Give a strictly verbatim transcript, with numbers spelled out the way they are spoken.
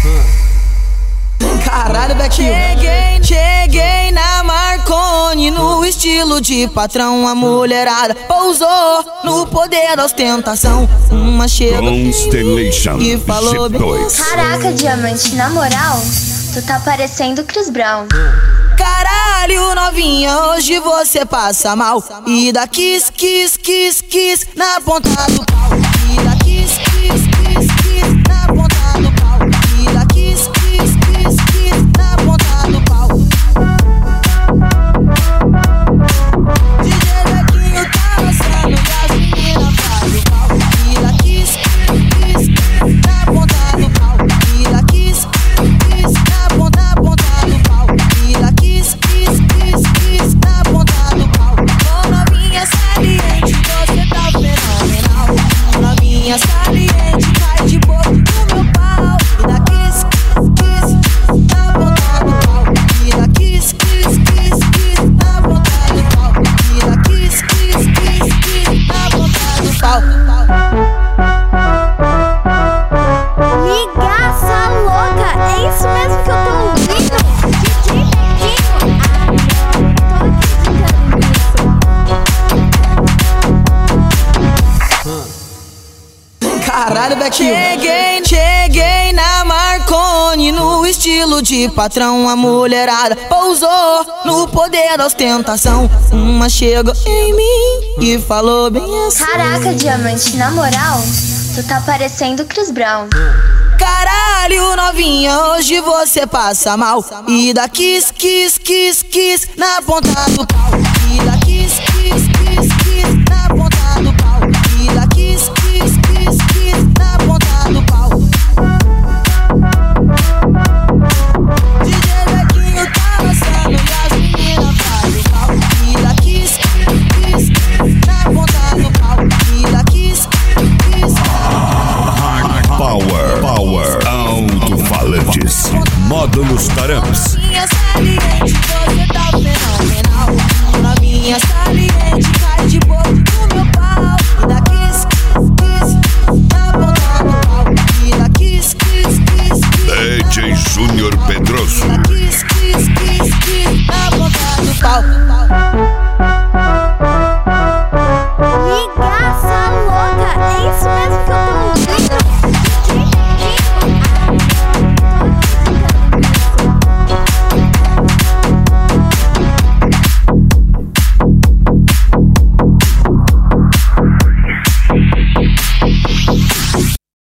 Caralho, Betinho. Cheguei, cheguei na Marconi no estilo de patrão. A mulherada pousou no poder da ostentação. Uma chega Constellation e falou bem assim. Caraca, Diamante, na moral, tu tá parecendo Chris Brown. Caralho, novinha, hoje você passa mal. E dá kiss, kiss, kiss, kiss na ponta do pau. E dá kiss, kiss, kiss, kiss na ponta do pau. E dá kiss, kiss, kiss, kiss na ponta do pau. D J Bequinho tá lançando e as meninas fazem o pau. E dá kiss, kiss, kiss na ponta do pau. E dá kiss, kiss na ponta, ponta do pau. E dá kiss, kiss, kiss, kiss na ponta do pau. Ô novinha saliente, você tá fenomenal. Ô novinha saliente, cai de boca no meu pau. E dá kiss, kiss, na ponta do pau. E dá kiss, kiss, kiss, kiss na ponta do pau. E dá kiss, kiss, kiss, kiss na ponta do pau. Migaça louca, é isso mesmo que eu tô ouvindo? D J Bequinho, ah, tô acreditando nisso. Caralho, Betinho. Cheguei, cheguei na Marconi no estilo de patrão. A mulherada pousou no poder da ostentação. Uma chegou em mim e falou bem assim. Caraca, Diamante, na moral, tu tá parecendo Chris Brown. Caralho, novinha, hoje você passa mal. E dá kiss, kiss, kiss, kiss na ponta do pau. E dá kiss, kiss, kiss, kiss na ponta do pau. E dá kiss, kiss, kiss, kiss na ponta do pau. D J Bequinho tá lançando e as meninas fazem o pau. E dá kiss, kiss, kiss na ponta do pau. E dá kiss, kiss. Power, Power, alto-falantes, módulos Taramps. Novinha saliente, você tá fenomenal. Novinha saliente.